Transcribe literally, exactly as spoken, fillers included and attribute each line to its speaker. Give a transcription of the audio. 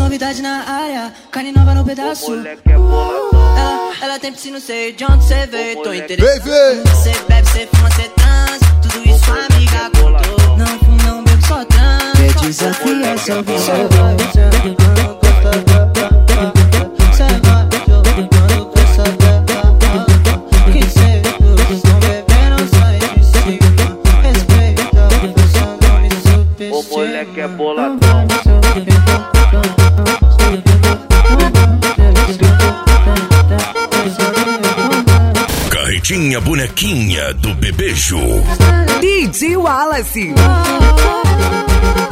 Speaker 1: novidade na área, carne nova no pedaço. Ela, ela tem piscina, não sei de onde cê veio. Tô interessado. Cê bebe, cê fuma, cê trans. Tudo isso sua amiga contou. Não fumo, não bebo, só trans.
Speaker 2: Quer desafiar, só vem
Speaker 3: O moleque é boladão.
Speaker 4: Carretinha bonequinha do Bebejo.
Speaker 5: D J Wallace.